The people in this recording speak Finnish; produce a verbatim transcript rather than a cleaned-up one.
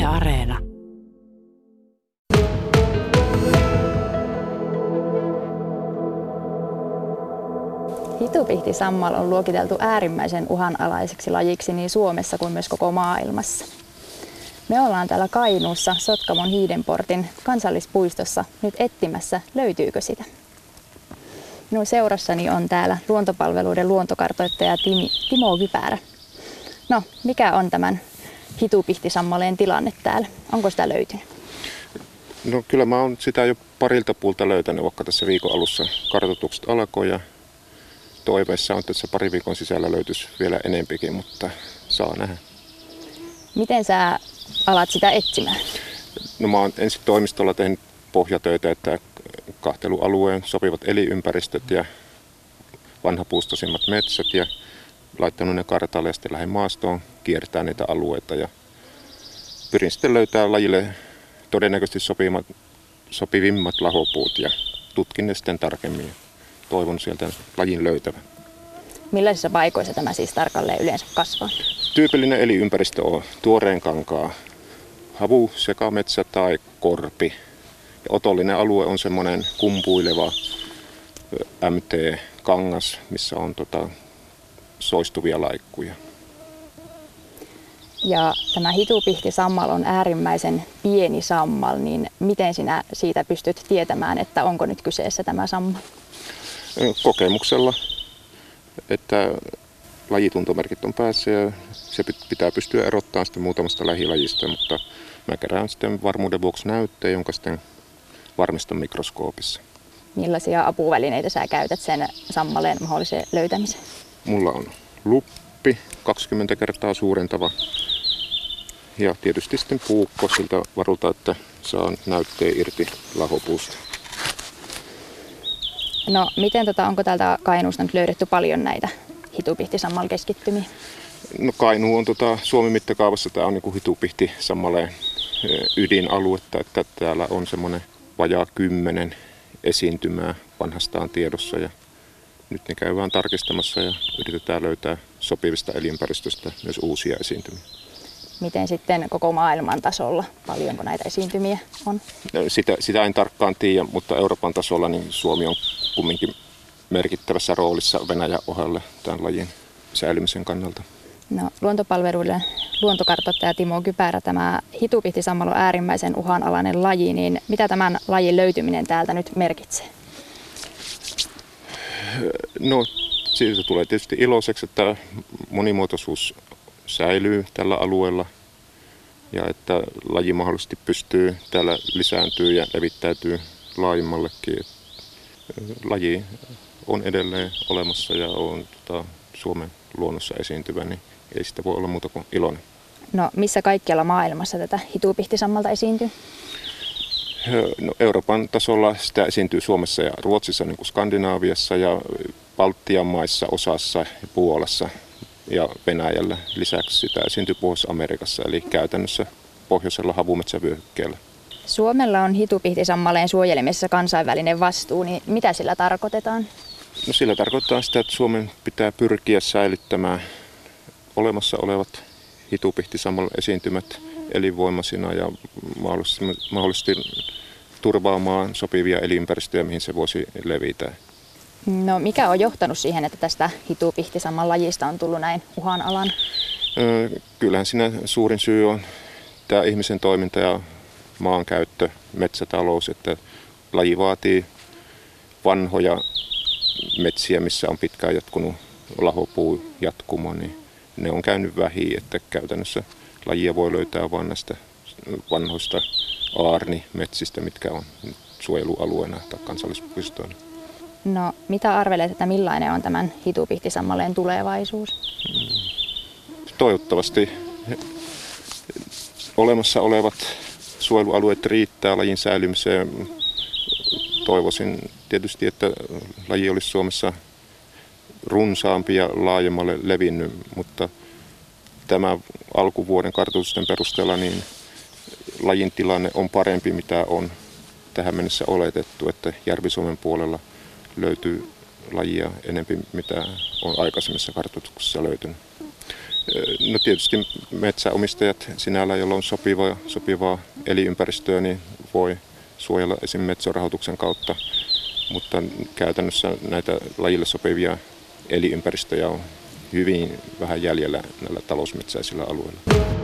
Areena. Hitupihtisammal on luokiteltu äärimmäisen uhanalaiseksi lajiksi niin Suomessa kuin myös koko maailmassa. Me ollaan täällä Kainuussa Sotkamon Hiidenportin kansallispuistossa nyt etsimässä, löytyykö sitä. Minun seurassani on täällä luontopalveluiden luontokartoittaja Timo Kypärä. No, mikä on tämän hitupihtisammaleen tilanne täällä? Onko sitä löytynyt? No kyllä mä oon sitä jo parilta puulta löytänyt, vaikka tässä viikon alussa kartoitukset alkoi ja toiveissa on, että se pari viikon sisällä löytyisi vielä enempikin, mutta saa nähdä. Miten sä alat sitä etsimään? No mä oon ensin toimistolla tehnyt pohjatöitä, että kahtelualueen sopivat elinympäristöt ja vanhapuustoisimmat metsät ja laittanut ne kartalle ja sitten lähden maastoon kiertää niitä alueita ja pyrin sitten löytää lajille todennäköisesti sopivat, sopivimmat lahopuut ja tutkin ne sitten tarkemmin ja toivon sieltä lajin löytävän. Millaisissa paikoissa tämä siis tarkalleen yleensä kasvaa? Tyypillinen elinympäristö on tuoreen kankaa, havu, sekametsä tai korpi. Ja otollinen alue on semmoinen kumpuileva M T-kangas, missä on tota, soistuvia laikkuja. Ja tämä hitupihtisammal on äärimmäisen pieni sammal, niin miten sinä siitä pystyt tietämään, että onko nyt kyseessä tämä sammal? Kokemuksella, että lajituntomerkit on päässä ja se pitää pystyä erottamaan sitten muutamasta lähilajista, mutta mä kerään sitten varmuuden vuoksi näytteen, jonka sitten varmistan mikroskoopissa. Millaisia apuvälineitä sä käytät sen sammaleen mahdolliseen löytämiseen? Mulla on luppi, kaksikymmentä kertaa suurentava ja tietysti sitten puukko siltä varulta, että saan näytteen irti lahopuusta. No, miten tota, onko täältä Kainuusta nyt löydetty paljon näitä hitupihtisammalkeskittymiä? No Kainuu on tota, Suomen mittakaavassa, tämä on niin kuin hitupihtisammaleen ydinaluetta, että täällä on semmoinen vajaa kymmenen esiintymää vanhastaan tiedossa ja nyt ne käydään tarkistamassa ja yritetään löytää sopivista elinympäristöistä myös uusia esiintymiä. Miten sitten koko maailman tasolla, paljonko näitä esiintymiä on? Sitä, sitä en tarkkaan tiedä, mutta Euroopan tasolla niin Suomi on kumminkin merkittävässä roolissa Venäjän ohelle tämän lajin säilymisen kannalta. No, luontopalveluiden luontokartoittaja Timo Kypärä, tämä hitupihtisammal on äärimmäisen uhanalainen laji, niin mitä tämän lajin löytyminen täältä nyt merkitsee? No, siitä tulee tietysti iloiseksi, että monimuotoisuus säilyy tällä alueella ja että laji mahdollisesti pystyy täällä lisääntyy ja levittäytyy laajemmallekin. Laji on edelleen olemassa ja on tota, Suomen luonnossa esiintyvä, niin ei sitä voi olla muuta kuin iloinen. No, missä kaikkialla maailmassa tätä hitupihtisammalta esiintyy? No, Euroopan tasolla sitä esiintyy Suomessa ja Ruotsissa, niin kuin Skandinaaviassa ja Baltian maissa osassa ja Puolassa ja Venäjällä. Lisäksi sitä esiintyy Pohjois-Amerikassa, eli käytännössä pohjoisella havumetsävyöhykkeellä. Suomella on hitupihtisammaleen suojelemisessa kansainvälinen vastuu, niin mitä sillä tarkoitetaan? No, sillä tarkoittaa sitä, että Suomen pitää pyrkiä säilyttämään olemassa olevat hitupihtisammalle esiintymät elinvoimaisina ja mahdollisesti, mahdollisesti turvaamaan sopivia elinympäristöjä, mihin se voisi levitä. No, mikä on johtanut siihen, että tästä hitupihtisamman lajista on tullut näin uhanalainen? Kyllähän siinä suurin syy on tämä ihmisen toiminta ja maankäyttö, metsätalous, että laji vaatii vanhoja metsiä, missä on pitkään jatkunut lahopuu jatkumo, niin ne on käynyt vähiin, että käytännössä lajia voi löytää vain näistä vanhoista aarnimetsistä, mitkä on suojelualueena tai kansallispuistoina. No, mitä arvelet, että millainen on tämän hitupihtisammaleen tulevaisuus? Toivottavasti olemassa olevat suojelualueet riittää lajin säilymiseen. Toivoisin tietysti, että laji olisi Suomessa runsaampi ja laajemmalle levinnyt, mutta tämä alkuvuoden kartoitusten perusteella niin lajin tilanne on parempi, mitä on tähän mennessä oletettu, että Järvi-Suomen puolella löytyy lajia enemmän, mitä on aikaisemmissa kartoituksissa löytynyt. No tietysti metsäomistajat sinällään, joilla on sopivaa, sopivaa elinympäristöä, niin voi suojella esim. Metso-rahoituksen kautta, mutta käytännössä näitä lajille sopivia elinympäristöjä on hyvin vähän jäljellä näillä talousmetsäisillä alueilla.